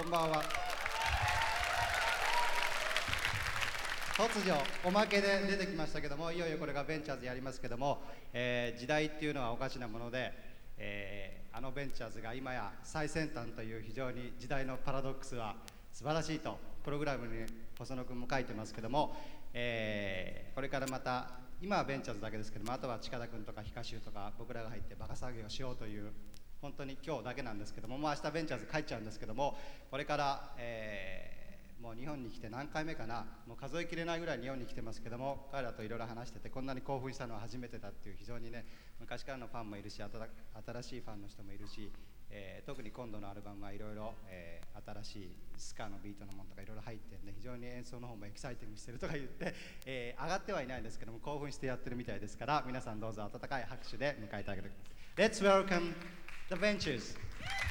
んばんは。突如おまけで出てきましたけども、いよいよこれがベンチャーズやりますけども、時代っていうのはおかしなもので、あのベンチャーズが今や最先端という非常に時代のパラドックスは素晴らしいとプログラムに細野君も書いてますけども、これからまた今はベンチャーズだけですけども、あとは近田君とかヒカシュとか僕らが入ってバカ騒ぎをしようという本当に今日だけなんですけども、もう明日ベンチャーズ帰っちゃうんですけども、これから、もう日本に来て何回目かな、もう数えきれないぐらい日本に来てますけども、彼らといろいろ話しててこんなに興奮したのは初めてだっていう、非常にね昔からのファンもいるし新しいファンの人もいるし、特に今度のアルバムはいろいろ新しいスカのビートのものとかいろいろ入ってるんで、非常に演奏の方もエキサイティングしてるとか言って、上がってはいないんですけども興奮してやってるみたいですから、皆さんどうぞ温かい拍手で迎えてあげてください。Let's welcome the Ventures.